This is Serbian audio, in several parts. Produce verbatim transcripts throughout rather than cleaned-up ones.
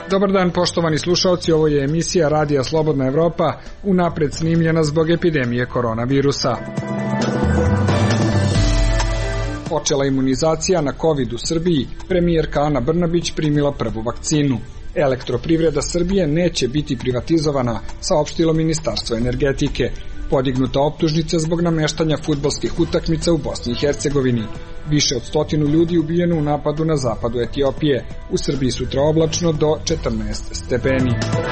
Dobar dan, poštovani slušalci, ovo je emisija Radija Slobodna Evropa, unapred snimljena zbog epidemije koronavirusa. Počela imunizacija na COVID u Srbiji, premijerka Ana Brnabić primila prvu vakcinu. Elektroprivreda Srbije neće biti privatizovana, saopštilo Ministarstvo energetike. Podignuta optužnica zbog nameštanja fudbalskih utakmica u Bosni i Hercegovini. Više od stotinu ljudi ubijeno u napadu na zapadu Etiopije. U Srbiji sutra oblačno do četrnaest stepeni.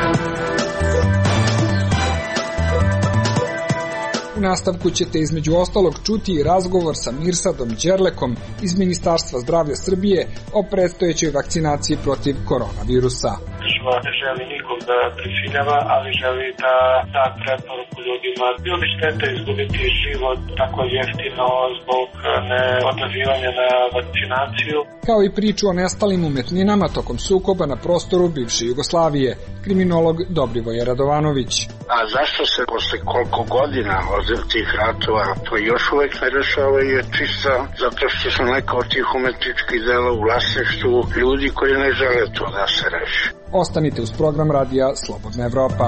U nastavku ćete između ostalog čuti i razgovor sa Mirsadom Đerlekom iz Ministarstva zdravlja Srbije o predstojećoj vakcinaciji protiv koronavirusa. Država ne želi nikog da prisiljava, ali želi da da preporuku ljudima. Bilo bi šteta izgubiti život tako jeftino zbog neodazivanja na vakcinaciju. Kao i priču o nestalim umetninama tokom sukoba na prostoru bivše Jugoslavije, kriminolog Dobrivoje Radovanović. A zašto se posle koliko godina od tih ratova to još uvek ne rešava je čisto zato što su neka od tih umetničkih dela u vlasništvu ljudi koji ne žele to da se reši. Ostanite uz program Radija Slobodna Evropa.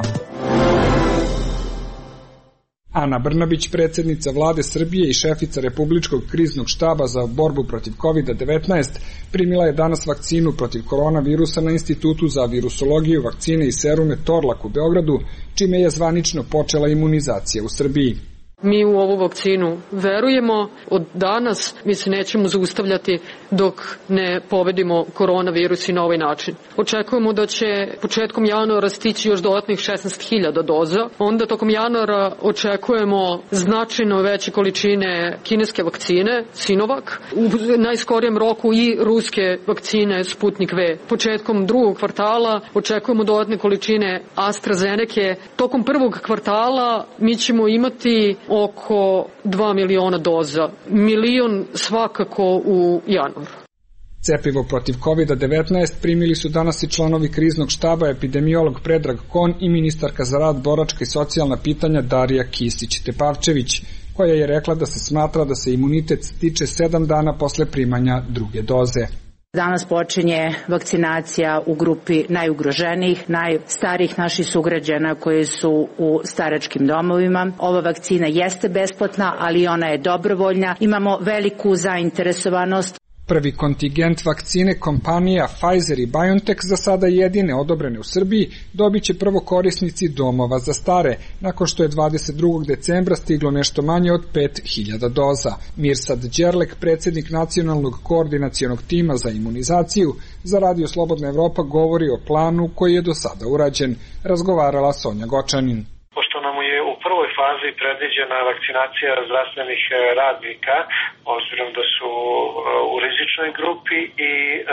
Ana Brnabić, predsjednica vlade Srbije i šefica Republičkog kriznog štaba za borbu protiv kovid devetnaest, primila je danas vakcinu protiv koronavirusa na Institutu za virusologiju, vakcine i serume Torlak u Beogradu, čime je zvanično počela imunizacija u Srbiji. Mi u ovu vakcinu verujemo. Od danas mi se nećemo zaustavljati dok ne pobedimo koronavirus i na ovaj način. Očekujemo da će početkom januara stići još dodatnih šesnaest hiljada doza. Onda tokom januara očekujemo značajno veće količine kineske vakcine Sinovac, u najskorijem roku i ruske vakcine Sputnik V. Početkom drugog kvartala očekujemo dodatne količine AstraZeneke. Tokom prvog kvartala mi ćemo imati oko dva miliona doza. Milion svakako u januaru. Cepivo protiv kovid devetnaest primili su danas i članovi kriznog štaba, epidemiolog Predrag Kon i ministarka za rad, boračka i socijalna pitanja Darija Kisić-Tepavčević, koja je rekla da se smatra da se imunitet stiče sedam dana posle primanja druge doze. Danas počinje vakcinacija u grupi najugroženijih, najstarijih naših sugrađana koji su u staračkim domovima. Ova vakcina jeste besplatna, ali ona je dobrovoljna. Imamo veliku zainteresovanost. Prvi kontingent vakcine kompanija Pfizer i BioNTech, za sada jedine odobrene u Srbiji, dobit će prvo korisnici domova za stare, nakon što je dvadeset drugog decembra stiglo nešto manje od pet hiljada doza. Mirsad Đerlek, predsjednik nacionalnog koordinacionog tima za imunizaciju, za Radio Slobodna Evropa govori o planu koji je do sada urađen. Razgovarala Sonja Gočanin. Pošto nam je u prvoj fazi predviđena vakcinacija zdravstvenih radnika, obzirom da su u rizičnoj grupi i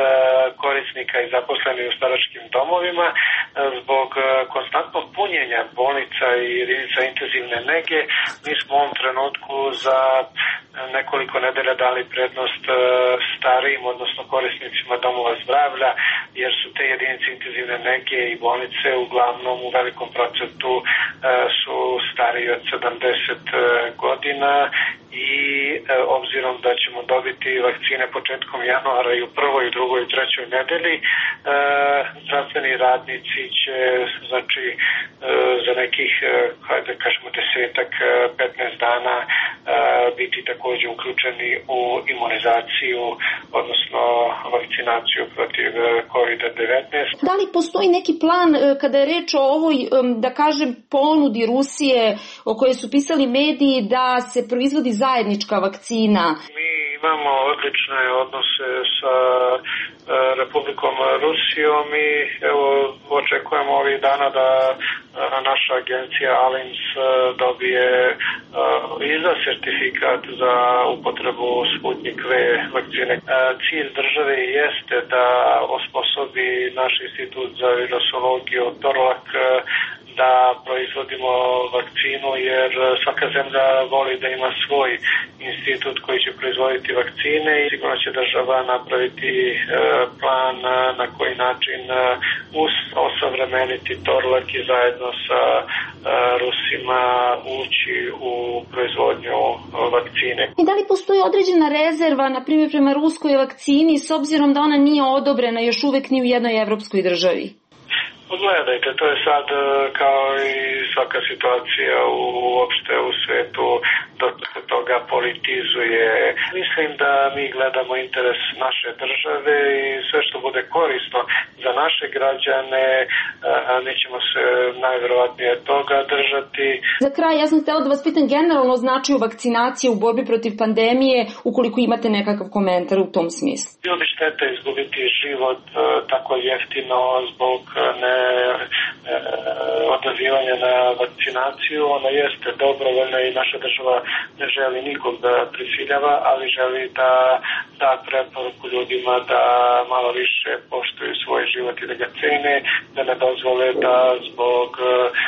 korisnika i zaposleni u staračkim domovima, zbog konstantnog punjenja bolnica i jedinica intenzivne nege, mi smo u ovom trenutku za nekoliko nedelja dali prednost starijim, odnosno korisnicima domova zdravlja, jer su te jedinice intenzivne nege i bolnice uglavnom u velikom procentu su stariji od sedamdeset godina i e, obzirom da ćemo dobiti vakcine početkom januara i u prvoj, i drugoj i trećoj nedelji, e, zdravstveni radnici će znači e, za nekih, e, hajde da kažemo desetak, petnaest dana e, biti također uključeni u imunizaciju, odnosno vakcinaciju protiv kovid devetnaest. Da li postoji neki plan kada je reč o ovoj, da kažem, ponudi Rusije o kojoj su pisali mediji da se proizvodi zajednička vakcina? Mi imamo odlične odnose sa Republikom Rusijom i evo očekujemo ovih dana da naša agencija ALIMS dobije izda sertifikat za upotrebu Sputnik V vakcine. Cilj države jeste da osposobi naš institut za virusologiju Torlak da proizvodimo vakcinu, jer svaka zemlja voli da ima svoj institut koji će proizvoditi vakcine i sigurno će država napraviti plan na koji način osavremeniti Torlak i zajedno sa Rusima ući u proizvodnju vakcine. I da li postoji određena rezerva, na primjer prema ruskoj vakcini, s obzirom da ona nije odobrena još uvek ni u jednoj evropskoj državi? Gledajte, to je sad kao i svaka situacija uopšte u svetu, dosta se toga politizuje. Mislim da mi gledamo interes naše države i sve što bude korisno za naše građane, mi ćemo se najverovatnije toga držati. Za kraj, ja sam htela da vas pitam generalno značaju vakcinacije u borbi protiv pandemije, ukoliko imate nekakav komentar u tom smislu. Bilo bi šteta izgubiti život tako jeftino zbog ne odazivanja na vakcinaciju. Ona jeste dobrovoljna i naša država ne želi nikog da prisiljava, ali želi da da preporuku ljudima da malo više poštuju svoj život i da ga cene, da ne dozvole da zbog uh,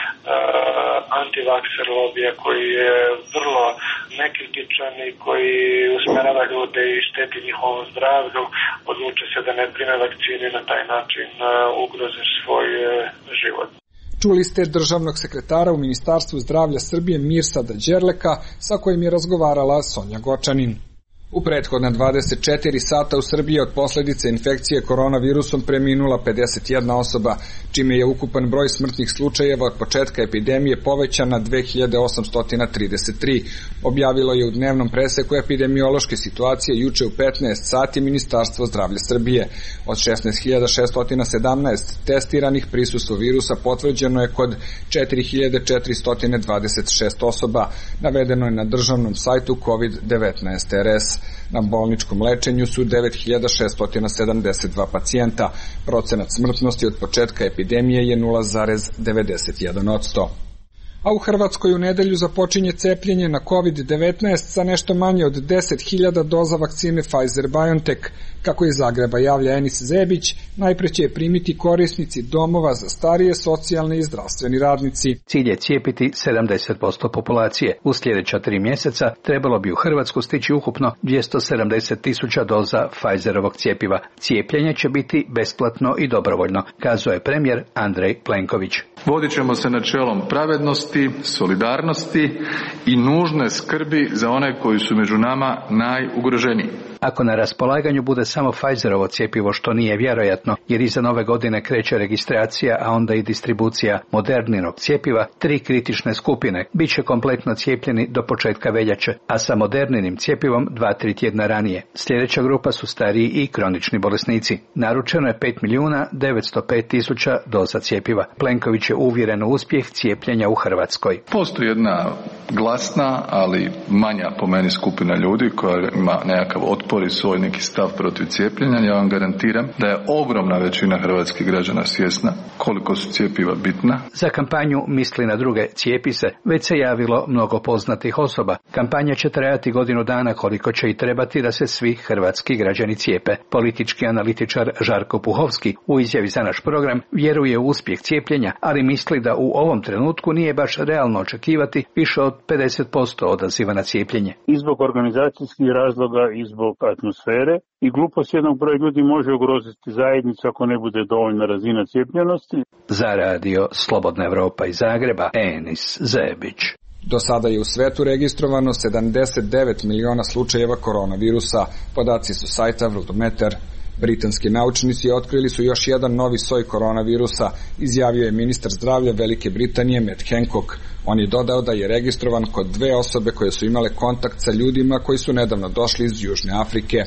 antivakser lobija koji je vrlo nekritičan i koji usmerava ljude i šteti njihovom zdravlju, odluče se da ne prime vakcine, na taj način uh, ugroze svoj uh, život. Čuli ste državnog sekretara u Ministarstvu zdravlja Srbije Mirsada Đerleka, sa kojim je razgovarala Sonja Gočanin. U prethodna dvadeset četiri sata u Srbiji od posledice infekcije koronavirusom preminula pedeset jedna osoba, čime je ukupan broj smrtnih slučajeva od početka epidemije povećan na dve hiljade osamsto trideset tri. Objavilo je u dnevnom preseku epidemiološke situacije juče u petnaest sati Ministarstvo zdravlja Srbije. Od šesnaest hiljada šesto sedamnaest testiranih prisustvo virusa potvrđeno je kod četiri hiljade četiristo dvadeset šest osoba. Navedeno je na državnom sajtu kovid devetnaest R S. Na bolničkom lečenju su devet hiljada šesto sedamdeset dva pacijenta. Procenat smrtnosti od početka epidemije je nula zarez devedeset jedan posto. A u Hrvatskoj u nedelju započinje cepljenje na kovid devetnaest sa nešto manje od deset hiljada doza vakcine Pfizer-BioNTech. Kako iz Zagreba javlja Enis Zebić, najpre će je primiti korisnici domova za starije, socijalne i zdravstveni radnici. Cilj je cijepiti sedamdeset posto populacije. U sljedeća tri mjeseca trebalo bi u Hrvatsku stići ukupno dvjesto sedamdeset tisuća doza Pfizerovog cijepiva. Cijepljenje će biti besplatno i dobrovoljno, kazao je premijer Andrej Plenković. Vodit ćemo se načelom pravednosti, solidarnosti i nužne skrbi za one koji su među nama najugroženiji. Ako na raspolaganju bude samo Pfizerovo cjepivo, što nije vjerojatno, jer iza nove godine kreće registracija, a onda i distribucija Moderninog cjepiva, tri kritične skupine bit će kompletno cijepljeni do početka veljače, a sa Moderninim cjepivom dva, tri tjedna ranije. Sljedeća grupa su stariji i kronični bolesnici. Naručeno je pet milijuna devetsto pet tisuća doza cjepiva. Plenković je uvjeren u uspjeh cijepljenja u Hrvatskoj. Postoji jedna glasna, ali manja po meni skupina ljudi koja ima nekakav otpor i svoj neki stav protiv cijepljenja. Ja vam garantiram da je ogromna većina hrvatskih građana svjesna koliko su cjepiva bitna. Za kampanju Misli na druge, cijepi se već se javilo mnogo poznatih osoba. Kampanja će trajati godinu dana, koliko će i trebati da se svi hrvatski građani cijepe. Politički analitičar Žarko Puhovski u izjavi za naš program vjeruje u uspjeh cijepljenja, ali misli da u ovom trenutku nije baš realno očekivati više od pedeset posto odaziva na cijepljenje. I zbog organizacijskih razloga i zbog atmosfere i glupost jednog broja ljudi može ugroziti zajednicu ako ne bude dovoljna razina cijepljenosti. Za radio Slobodna Evropa iz Zagreba, Enis Zebić. Do sada je u svetu registrovano sedamdeset devet miliona slučajeva koronavirusa, podaci su sajta Worldometer. Britanski naučnici otkrili su još jedan novi soj koronavirusa, izjavio je ministar zdravlja Velike Britanije Matt Hancock. On je dodao da je registrovan kod dve osobe koje su imale kontakt sa ljudima koji su nedavno došli iz Južne Afrike.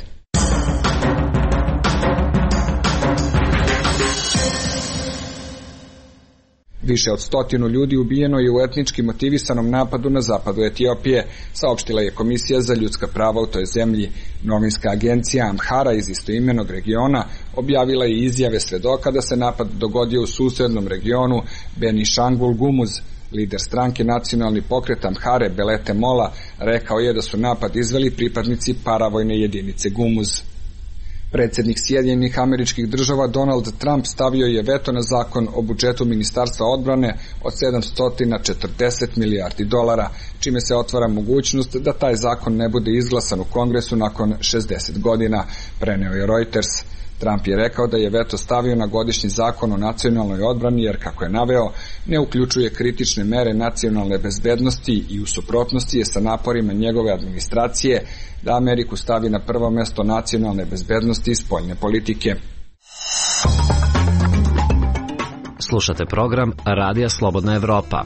Više od stotinu ljudi ubijeno je u etnički motivisanom napadu na zapadu Etiopije, saopštila je Komisija za ljudska prava u toj zemlji. Novinska agencija Amhara iz istoimenog regiona objavila je izjave svedoka da se napad dogodio u susednom regionu Benishangul Gumuz. Lider stranke Nacionalni pokret Amhare Belete Mola rekao je da su napad izveli pripadnici paravojne jedinice Gumuz. Predsjednik Sjedinjenih Američkih Država Donald Trump stavio je veto na zakon o budžetu Ministarstva odbrane od sedamsto četrdeset milijardi dolara, čime se otvara mogućnost da taj zakon ne bude izglasan u Kongresu nakon šezdeset godina, preneo je Reuters. Trump je rekao da je veto stavio na godišnji zakon o nacionalnoj odbrani jer, kako je naveo, ne uključuje kritične mere nacionalne bezbednosti i u suprotnosti je sa naporima njegove administracije da Ameriku stavi na prvo mesto nacionalne bezbednosti i spoljne politike. Slušate program Radija Slobodna Evropa.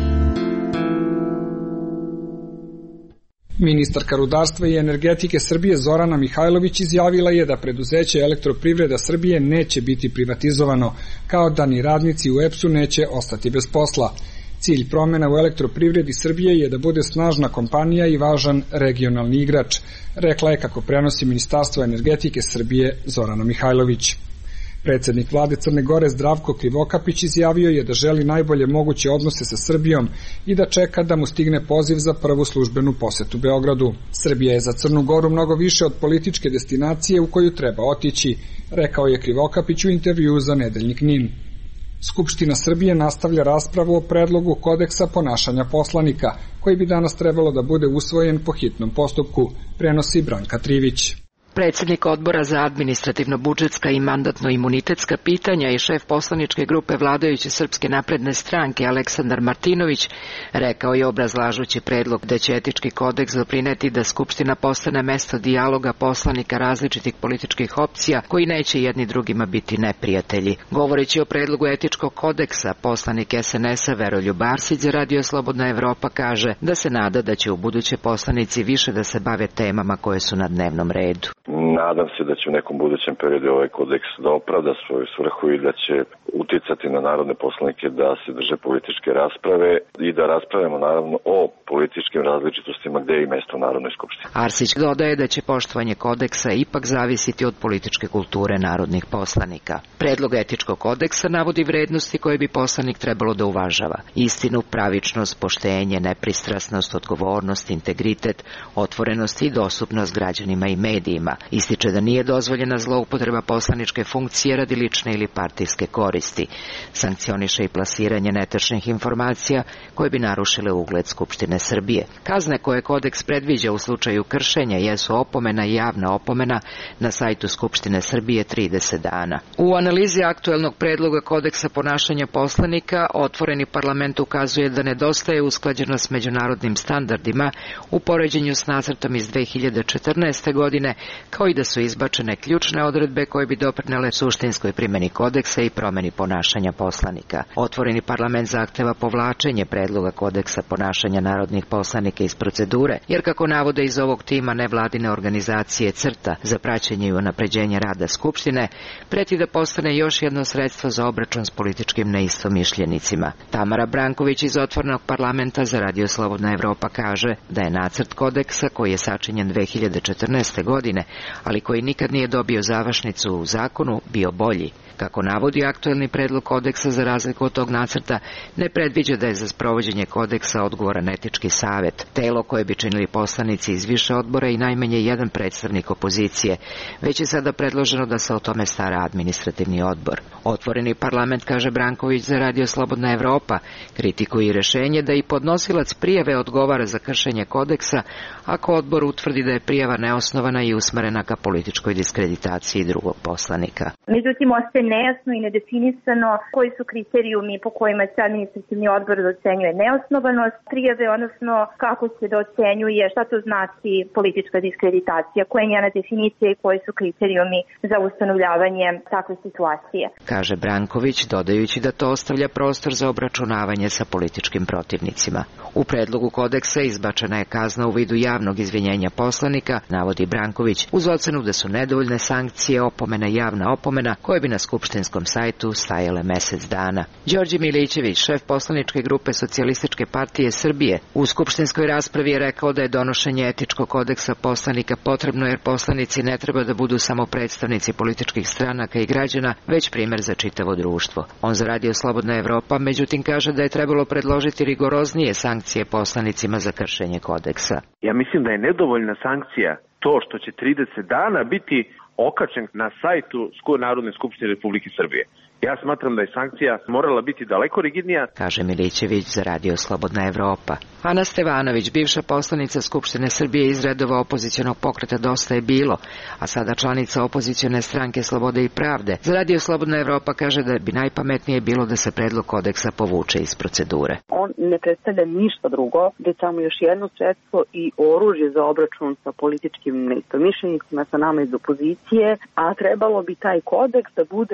Ministarka rudarstva i energetike Srbije Zorana Mihajlović izjavila je da preduzeće Elektroprivreda Srbije neće biti privatizovano, kao da ni radnici u E P S-u neće ostati bez posla. Cilj promena u Elektroprivredi Srbije je da bude snažna kompanija i važan regionalni igrač, rekla je kako prenosi Ministarstvo energetike Srbije Zorana Mihajlović. Predsednik vlade Crne Gore Zdravko Krivokapić izjavio je da želi najbolje moguće odnose sa Srbijom i da čeka da mu stigne poziv za prvu službenu posetu Beogradu. Srbija je za Crnu Goru mnogo više od političke destinacije u koju treba otići, rekao je Krivokapić u intervjuu za Nedeljnik Nin. Skupština Srbije nastavlja raspravu o predlogu kodeksa ponašanja poslanika, koji bi danas trebalo da bude usvojen po hitnom postupku, prenosi Branka Trivić. Predsednik Odbora za administrativno-budžetska i mandatno-imunitetska pitanja i šef poslaničke grupe vladajuće Srpske napredne stranke Aleksandar Martinović rekao je obrazlažući predlog da će etički kodeks doprineti da Skupština postane mesto dijaloga poslanika različitih političkih opcija koji neće jedni drugima biti neprijatelji. Govoreći o predlogu etičkog kodeksa, poslanik S N S-a Veroljub Arsić za Radio Slobodna Evropa kaže da se nada da će u buduće poslanici više da se bave temama koje su na dnevnom redu. Nadam se da će u nekom budućem periodu ovaj kodeks da opravda svoju svrhu i da će uticati na narodne poslanike da se drže političke rasprave i da raspravljamo naravno o političkim različitostima gde je i mesto u Narodnoj skupštini. Arsić dodaje da će poštovanje kodeksa ipak zavisiti od političke kulture narodnih poslanika. Predlog etičkog kodeksa navodi vrednosti koje bi poslanik trebalo da uvažava. Istinu, pravičnost, poštenje, nepristrasnost, odgovornost, integritet, otvorenost i dostupnost građanima i medijima. Ističe da nije dozvoljena zloupotreba poslaničke funkcije radi lične ili partijske koristi. Sankcioniše i plasiranje netačnih informacija koje bi narušile ugled Skupštine Srbije. Kazne koje kodeks predviđa u slučaju kršenja jesu opomena i javna opomena na sajtu Skupštine Srbije trideset dana. U analizi aktuelnog predloga kodeksa ponašanja poslanika, Otvoreni parlament ukazuje da nedostaje usklađenost s međunarodnim standardima u poređenju s nacrtom iz dve hiljade četrnaeste. godine, kao i da su izbačene ključne odredbe koje bi doprinele suštinskoj primjeni kodeksa i promeni ponašanja poslanika. Otvoreni parlament zahteva povlačenje predloga kodeksa ponašanja narodnih poslanika iz procedure, jer kako navode iz ovog tima nevladine organizacije CRTA za praćenje i unapređenje rada Skupštine, preti da postane još jedno sredstvo za obračun s političkim neistomišljenicima. Tamara Branković iz Otvorenog parlamenta za Radio Slobodna Evropa kaže da je nacrt kodeksa koji je sačinjen dve hiljade četrnaeste. godine, ali koji nikad nije dobio završnicu u zakonu, bio bolji. Kako navodi aktuelni predlog kodeksa, za razliku od tog nacrta, ne predviđa da je za sprovođenje kodeksa odgovoran etički savet, telo koje bi činili poslanici iz više odbora i najmanje jedan predstavnik opozicije, već je sada predloženo da se o tome stara administrativni odbor. Otvoreni parlament, kaže Branković za Radio Slobodna Evropa, kritikuje i rešenje da i podnosilac prijave odgovara za kršenje kodeksa ako odbor utvrdi da je prijava neosnovana i usmerena ka političkoj diskreditaciji drugog poslanika. Međutim, ostaje nejasno i nedefinisano koji su kriterijumi po kojima se administrativni odbor docenjuje neosnovanost prijave, odnosno kako se docenjuje, šta to znači politička diskreditacija, koja je njena definicija i koji su kriterijumi za ustanovljavanje takve situacije. Kaže Branković, dodajući da to ostavlja prostor za obračunavanje sa političkim protivnicima. U predlogu kodeksa izbačena je kazna u vidu javnog izvinjenja poslanika, navodi Branković, uz ocenu da su nedovoljne sankcije, opomena i javna opomena koje bi na skupštinskom sajtu stajale mesec dana. Đorđe Milićević, šef poslaničke grupe Socijalističke partije Srbije, u skupštinskoj raspravi je rekao da je donošenje etičkog kodeksa poslanika potrebno jer poslanici ne treba da budu samo predstavnici političkih stranaka i građana, već primer za čitavo društvo. On za Radio Slobodna Evropa, međutim, kaže da je trebalo predložiti rigoroznije sankcije poslanicima za kršenje kodeksa. Ja mislim da je nedovoljna sankcija to što će trideset dana biti okačen na sajtu Narodne skupštine Republike Srbije. Ja smatram da je sankcija morala biti daleko rigidnija, kaže Milićević za Radio Slobodna Evropa. Ana Stevanović, bivša poslanica Skupštine Srbije iz redova opozicionog pokreta Dosta je bilo, a sada članica opozicione stranke Slobode i pravde, za Radio Slobodna Evropa kaže da bi najpametnije bilo da se predlog kodeksa povuče iz procedure. On ne predstavlja ništa drugo, već samo još jedno sredstvo i oružje za obračun sa političkim neistomišljenicima, sa nama iz opozicije, a trebalo bi taj kodeks da bude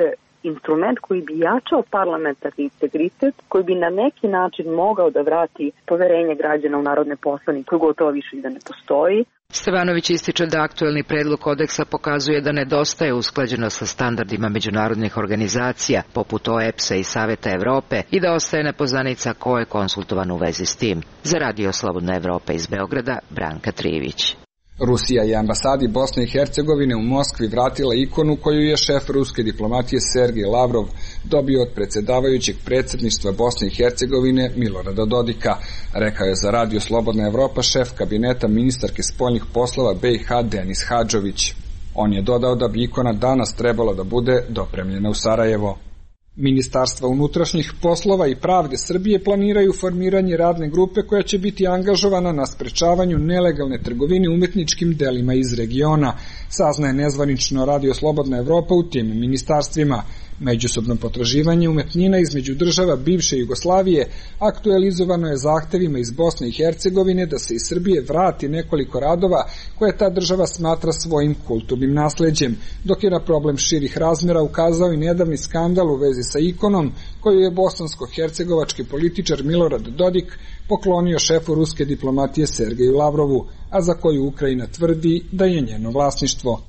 instrument koji bi jačao parlamentarni integritet, koji bi na neki način mogao da vrati poverenje građana u narodne poslanike, koji gotovo više i da ne postoji. Stevanović ističe da aktuelni predlog kodeksa pokazuje da nedostaje usklađenost sa standardima međunarodnih organizacija poput O E P S-a i Saveta Evrope i da ostaje nepoznanica ko je konsultovan u vezi s tim. Za Radio Slobodna Evropa iz Beograda, Branka Trivić. Rusija je ambasadi Bosne i Hercegovine u Moskvi vratila ikonu koju je šef ruske diplomatije Sergej Lavrov dobio od predsjedavajućeg predsjedništva Bosne i Hercegovine Milorada Dodika, rekao je za Radio Slobodna Evropa šef kabineta ministarke spoljnih poslova B i H Denis Hadžović. On je dodao da bi ikona danas trebalo da bude dopremljena u Sarajevo. Ministarstva unutrašnjih poslova i pravde Srbije planiraju formiranje radne grupe koja će biti angažovana na sprečavanju nelegalne trgovine umetničkim delima iz regiona, saznaje nezvanično Radio Slobodna Evropa u tim ministarstvima. Međusobno potraživanje umetnina između država bivše Jugoslavije aktualizovano je zahtevima iz Bosne i Hercegovine da se iz Srbije vrati nekoliko radova koje ta država smatra svojim kulturnim nasleđem, dok je na problem širih razmjera ukazao i nedavni skandal u vezi sa ikonom koju je bosansko-hercegovački političar Milorad Dodik poklonio šefu ruske diplomatije Sergeju Lavrovu, a za koju Ukrajina tvrdi da je njeno vlasništvo.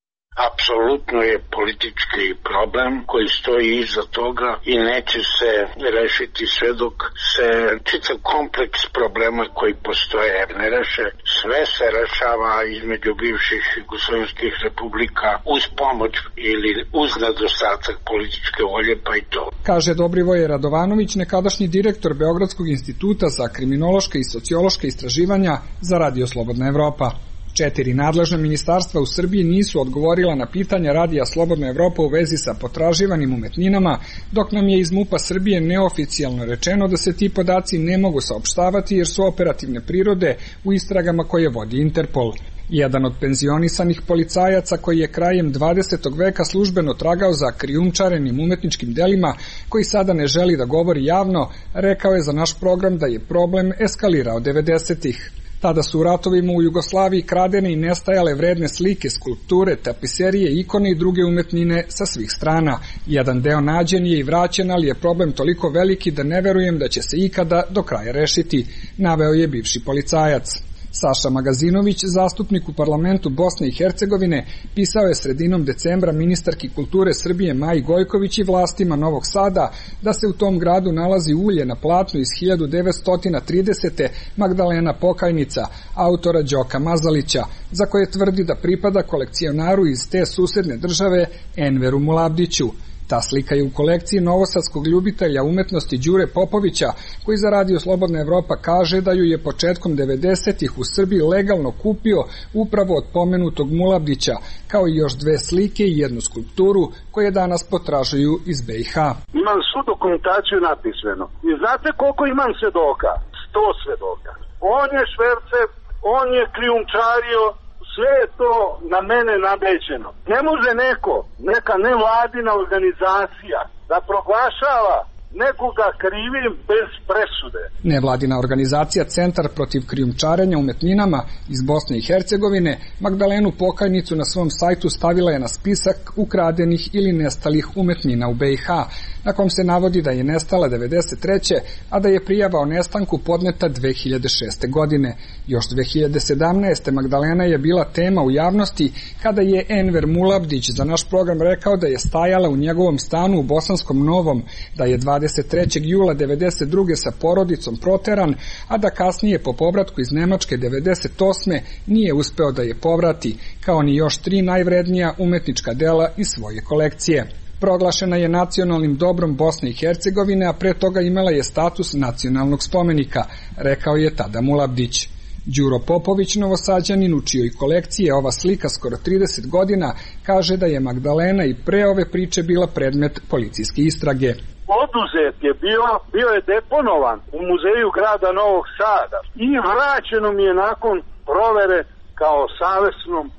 Apsolutno je politički problem koji stoji iza toga i neće se rešiti sve dok se čitav kompleks problema koji postoje ne reše. Sve se rešava između bivših jugoslovenskih republika uz pomoć ili uz nedostatak političke volje, pa i to. Kaže Dobrivoje Radovanović, nekadašnji direktor Beogradskog instituta za kriminološka i sociološka istraživanja za Radio Slobodna Evropa. Četiri nadležna ministarstva u Srbiji nisu odgovorila na pitanja Radija Slobodna Evropa u vezi sa potraživanim umetninama, dok nam je iz MUP-a Srbije neoficijalno rečeno da se ti podaci ne mogu saopštavati jer su operativne prirode u istragama koje vodi Interpol. Jedan od penzionisanih policajaca koji je krajem dvadesetog veka službeno tragao za krijumčarenim umetničkim delima, koji sada ne želi da govori javno, rekao je za naš program da je problem eskalirao devedesetih. Tada su u ratovima u Jugoslaviji kradene i nestajale vredne slike, skulpture, tapiserije, ikone i druge umetnine sa svih strana. Jedan deo nađen je i vraćen, ali je problem toliko veliki da ne verujem da će se ikada do kraja rešiti, naveo je bivši policajac. Saša Magazinović, zastupnik u parlamentu Bosne i Hercegovine, pisao je sredinom decembra ministarki kulture Srbije Maji Gojković i vlastima Novog Sada da se u tom gradu nalazi ulje na platnu iz hiljadu devetsto tridesete. Magdalena Pokajnica, autora Đoka Mazalića, za koje tvrdi da pripada kolekcionaru iz te susedne države Enveru Mulabdiću. Ta slika je u kolekciji novosadskog ljubitelja umetnosti Đure Popovića, koji za Radio Slobodna Evropa kaže da ju je početkom devedesetih u Srbiji legalno kupio upravo od pomenutog Mulabdića, kao i još dve slike i jednu skulpturu koje danas potražuju iz B i H. Imam svu dokumentaciju napisano. I znate koliko imam svedoka? Sto svedoka. On je šverce, on je krijumčario, sve je to na mene nabeđeno. Ne može neko, neka nevladina organizacija da proglašava nekoga krivim bez presude. Nevladina organizacija Centar protiv krijumčarenja umetninama iz Bosne i Hercegovine Magdalenu Pokajnicu na svom sajtu stavila je na spisak ukradenih ili nestalih umetnina u B i H, na kom se navodi da je nestala devedeset treće. a da je prijava o nestanku podneta dve hiljade šeste. godine. Još dve hiljade sedamnaeste. Magdalena je bila tema u javnosti kada je Enver Mulabdić za naš program rekao da je stajala u njegovom stanu u Bosanskom Novom, da je dvadeset trećeg jula devedeset druge. sa porodicom proteran, a da kasnije po povratku iz Nemačke devedeset osme. nije uspeo da je povrati, kao ni još tri najvrednija umetnička dela iz svoje kolekcije. Proglašena je nacionalnim dobrom Bosne i Hercegovine, a pre toga imala je status nacionalnog spomenika, rekao je tada Mulabdić. Đuro Popović, Novosađanin, u čijoj kolekciji je ova slika skoro trideset godina, kaže da je Magdalena i pre ove priče bila predmet policijske istrage. Oduzet je bio, bio je deponovan u muzeju grada Novog Sada i vraćeno mi je nakon provere kao savesnom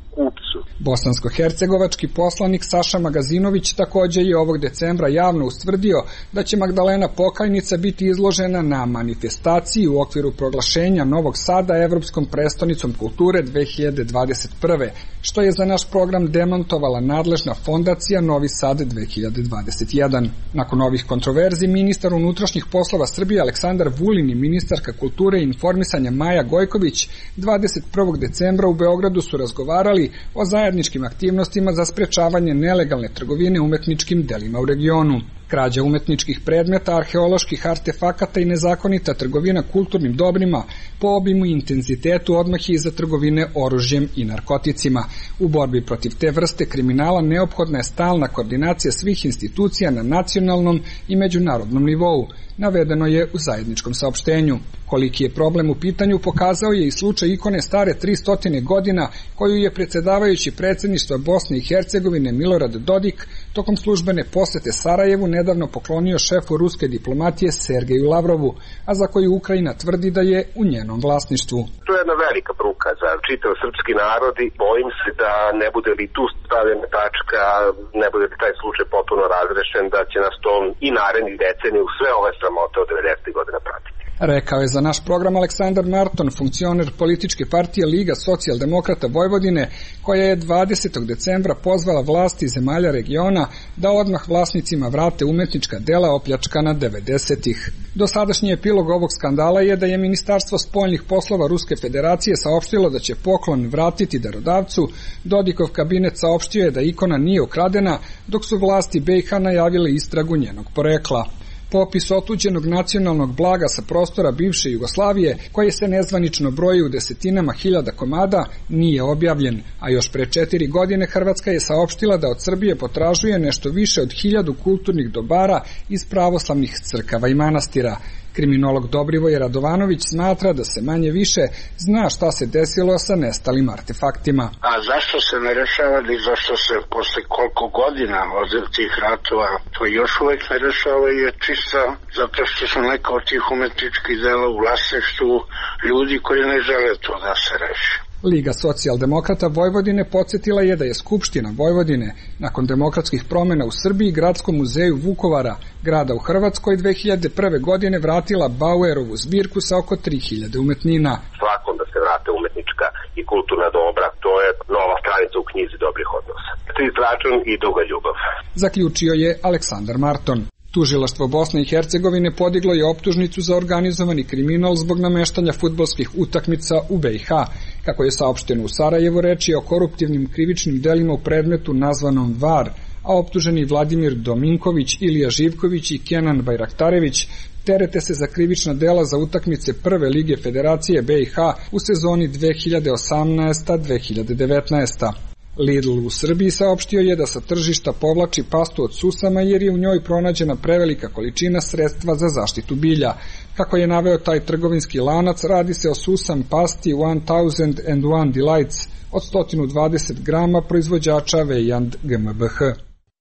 kupcu. Bosansko-hercegovački poslanik Saša Magazinović također je ovog decembra javno ustvrdio da će Magdalena Pokajnica biti izložena na manifestaciji u okviru proglašenja Novog Sada Evropskom prestonicom kulture dve hiljade dvadeset prve, što je za naš program demantovala nadležna fondacija Novi Sad dve hiljade dvadeset jedan. Nakon ovih kontroverzi, ministar unutrašnjih poslova Srbije Aleksandar Vulin i ministarka kulture i informisanja Maja Gojković dvadeset prvog decembra u Beogradu su razgovarali o zajedničkim aktivnostima za sprečavanje nelegalne trgovine umetničkim delima u regionu. Krađa umetničkih predmeta, arheoloških artefakata i nezakonita trgovina kulturnim dobrima po obimu i intenzitetu odmah je iza trgovine oružjem i narkoticima. U borbi protiv te vrste kriminala neophodna je stalna koordinacija svih institucija na nacionalnom i međunarodnom nivou, navedeno je u zajedničkom saopštenju. Koliki je problem u pitanju pokazao je i slučaj ikone stare tristo godina koju je predsjedavajući predsjedništva Bosne i Hercegovine Milorad Dodik tokom službene posete Sarajevu nedavno poklonio šefu ruske diplomatije Sergeju Lavrovu, a za koju Ukrajina tvrdi da je u njenom vlasništvu. To je jedna velika bruka za čitav srpski narod i bojim se da ne bude li tu stavljena tačka, ne bude li taj slučaj potpuno razrešen, da će nas to i narednih decenija u sve ove sramote od devedesetih godina pratiti. Rekao je za naš program Aleksandar Marton, funkcioner političke partije Liga socijaldemokrata Vojvodine, koja je dvadesetog decembra pozvala vlasti zemalja regiona da odmah vlasnicima vrate umetnička dela opljačkana devedesetih. Dosadašnji epilog ovog skandala je da je Ministarstvo spoljnih poslova Ruske federacije saopštilo da će poklon vratiti darodavcu. Dodikov kabinet saopštio je da ikona nije ukradena, dok su vlasti B i H najavile istragu njenog porekla. Popis otuđenog nacionalnog blaga sa prostora bivše Jugoslavije, koji se nezvanično broji u desetinama hiljada komada, nije objavljen, a još pre četiri godine Hrvatska je saopštila da od Srbije potražuje nešto više od hiljadu kulturnih dobara iz pravoslavnih crkava i manastira. Kriminolog Dobrivoje Radovanović smatra da se manje više zna šta se desilo sa nestalim artefaktima. A zašto se ne rešavali, zašto se posle koliko godina od tih ratova to još uvek ne rešava je čisto zato što su neka od tih umetničkih dela u vlasništvu ljudi koji ne žele to da se reši. Liga socijaldemokrata Vojvodine podsjetila je da je Skupština Vojvodine nakon demokratskih promjena u Srbiji Gradskom muzeju Vukovara, grada u Hrvatskoj, dve hiljade prve godine vratila Bauerovu zbirku sa oko tri hiljade umetnina. Svakom da se vrate umetnička i kulturna dobra, to je nova stranica u knjizi dobrih odnosa. Trist račun i duga ljubav. Zaključio je Aleksandar Marton. Tužilaštvo Bosne i Hercegovine podiglo je optužnicu za organizovani kriminal zbog nameštanja fudbalskih utakmica u B i H. Kako je saopšteno u Sarajevu, reč je o koruptivnim krivičnim delima u predmetu nazvanom Var, a optuženi Vladimir Dominković, Ilija Živković i Kenan Bajraktarević terete se za krivična dela za utakmice Prve lige Federacije B i H u sezoni dve hiljade osamnaesta dve hiljade devetnaesta. Lidl u Srbiji saopštio je da sa tržišta povlači pastu od susama jer je u njoj pronađena prevelika količina sredstva za zaštitu bilja. Kako je naveo taj trgovinski lanac, radi se o susam pasti Thousand and One Delights od sto dvadeset grama proizvođača Vejand G m b h.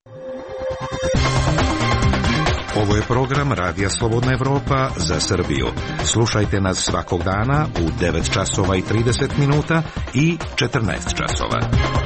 Ovo je program Radija Slobodna Evropa za Srbiju. Slušajte nas svakog dana u devet časova i trideset minuta i četrnaest časova.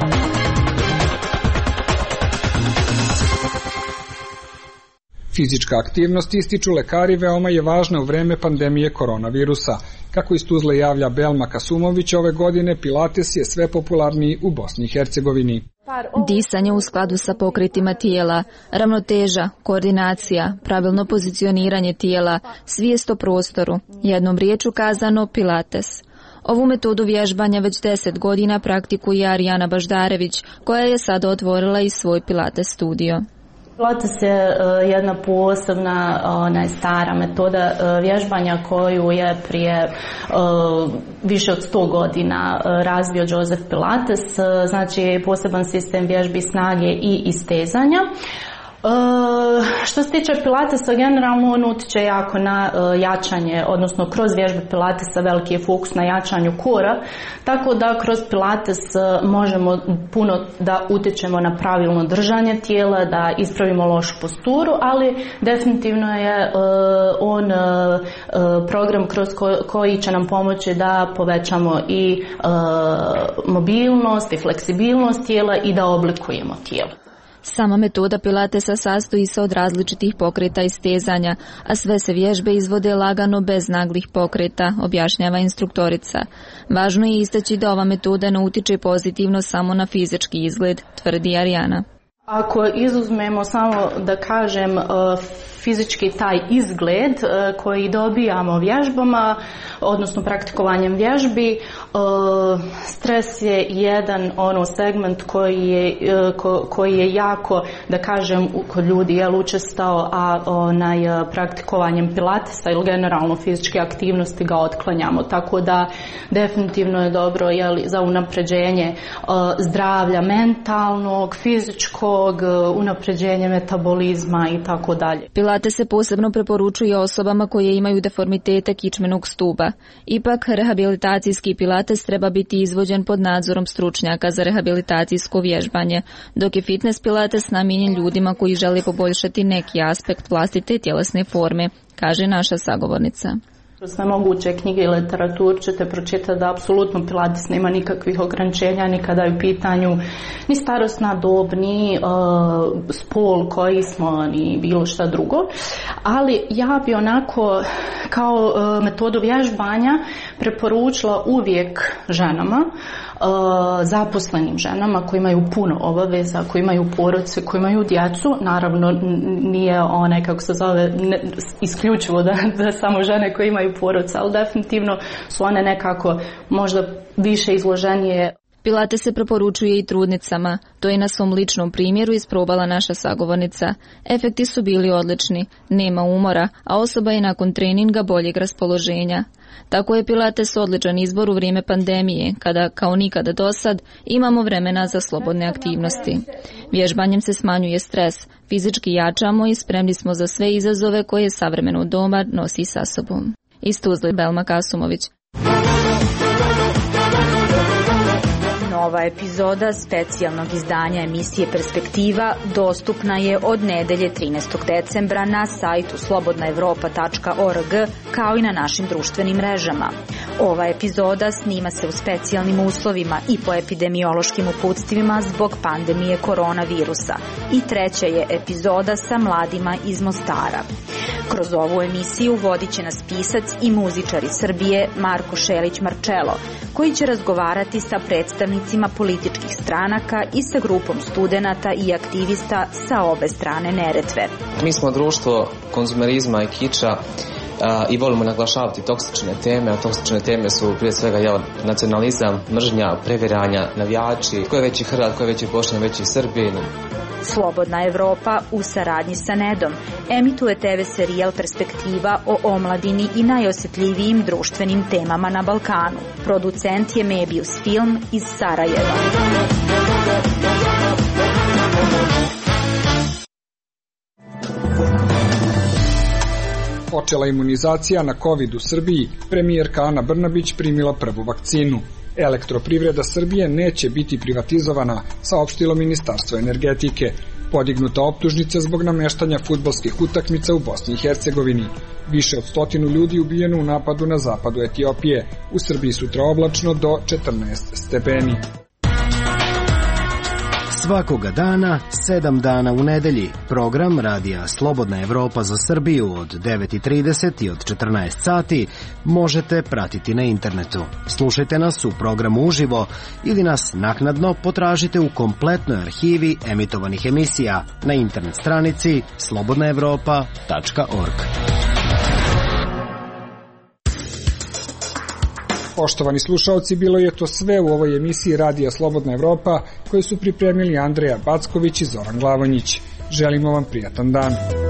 Fizička aktivnost, ističu lekari, veoma je važna u vreme pandemije koronavirusa. Kako iz Tuzle javlja Belma Kasumović, ove godine Pilates je sve popularniji u Bosni i Hercegovini. Disanje u skladu sa pokretima tijela, ravnoteža, koordinacija, pravilno pozicioniranje tijela, svijest o prostoru, jednom riječu kazano Pilates. Ovu metodu vježbanja već deset godina praktikuje Arijana Baždarević, koja je sada otvorila i svoj Pilates studio. Pilates je uh, jedna posebna, ona stara metoda uh, vježbanja koju je prije uh, više od sto godina uh, razvio Joseph Pilates, uh, znači poseban sistem vježbi snage i istezanja. Uh, što se tiče pilatesa, generalno on utiče jako na uh, jačanje, odnosno kroz vježbe pilatesa veliki je fokus na jačanju kora, tako da kroz pilates uh, možemo puno da utječemo na pravilno držanje tijela, da ispravimo lošu posturu, ali definitivno je uh, on uh, uh, program kroz ko, koji će nam pomoći da povećamo i uh, mobilnost i fleksibilnost tijela i da oblikujemo tijelo. Sama metoda pilatesa sastoji se od različitih pokreta i stezanja, a sve se vježbe izvode lagano bez naglih pokreta, objašnjava instruktorica. Važno je istaći da ova metoda ne utiče pozitivno samo na fizički izgled, tvrdi Arijana. Ako izuzmemo samo da kažem fizički taj izgled koji dobijamo vježbama, odnosno praktikovanjem vježbi, stres je jedan ono segment koji je, koji je jako, da kažem, kod ljudi je učestao, a onaj praktikovanjem pilatesa ili generalno fizičke aktivnosti ga otklanjamo. Tako da definitivno je dobro jeli, za unapređenje zdravlja mentalnog, fizičkog, unapređenje metabolizma i tako dalje. Pilates se posebno preporučuje osobama koje imaju deformitete kičmenog stuba. Ipak, rehabilitacijski pilates treba biti izvođen pod nadzorom stručnjaka za rehabilitacijsko vježbanje, dok je fitness pilates namijenjen ljudima koji žele poboljšati neki aspekt vlastite tjelesne forme, kaže naša sagovornica. Sve moguće knjige i literaturu ćete pročitati da apsolutno pilates nema nikakvih ograničenja, ni kada je u pitanju ni starosna dob, ni uh, spol koji smo, ni bilo šta drugo. Ali ja bi onako kao uh, metodu vježbanja preporučila uvijek ženama, uh, zaposlenim ženama koji imaju puno obaveza, koji imaju porodice, koji imaju djecu. Naravno nije onaj, kako se zove, ne, isključivo da, da samo žene koje imaju porodice, ali definitivno su one nekako možda više izloženije. Pilates se preporučuje i trudnicama. To je na svom ličnom primjeru isprobala naša sagovornica. Efekti su bili odlični, nema umora, a osoba je nakon treninga boljeg raspoloženja. Tako je pilates odličan izbor u vrijeme pandemije, kada, kao nikada dosad, imamo vremena za slobodne aktivnosti. Vježbanjem se smanjuje stres, fizički jačamo i spremni smo za sve izazove koje savremeno doba nosi sa sobom. Iz Tuzle, Belma Kasumović. Nova epizoda specijalnog izdanja emisije Perspektiva dostupna je od nedelje trinaestog decembra na sajtu slobodna evropa tačka org kao i na našim društvenim mrežama. Ova epizoda snima se u specijalnim uslovima i po epidemiološkim uputstvima zbog pandemije koronavirusa i treća je epizoda sa mladima iz Mostara. Kroz ovu emisiju vodit će nas pisac i muzičar iz Srbije Marko Šelić Marčelo, koji će razgovarati sa predstavnicima političkih stranaka i sa grupom studenata i aktivista sa obe strane Neretve. Mi smo društvo konzumerizma i kiča i volimo naglašavati toksične teme, a toksične teme su prije svega jel, nacionalizam, mržnja, previranja, navijači, ko je veći Hrvat, ko je veći Bošnjak, veći Srbin. Slobodna Evropa u saradnji sa Nedom emituje te ve serijal Perspektiva o omladini i najosjetljivijim društvenim temama na Balkanu. Producent je Mebius Film iz Sarajeva. Počela imunizacija na COVID u Srbiji, premijerka Ana Brnabić primila prvu vakcinu. Elektroprivreda Srbije neće biti privatizovana, saopštilo Ministarstvo energetike. Podignuta optužnica zbog nameštanja fudbalskih utakmica u Bosni i Hercegovini. Više od stotinu ljudi ubijeno u napadu na zapadu Etiopije. U Srbiji sutra oblačno do četrnaest stepeni. Svakoga dana, sedam dana u nedelji. Program Radija Slobodna Evropa za Srbiju od devet i trideset i od četrnaest sati možete pratiti na internetu. Slušajte nas u programu uživo ili nas naknadno potražite u kompletnoj arhivi emitovanih emisija na internet stranici slobodna evropa tačka org. Poštovani slušalci, bilo je to sve u ovoj emisiji Radija Slobodna Evropa koju su pripremili Andreja Backović i Zoran Glavonjić. Želimo vam prijatan dan.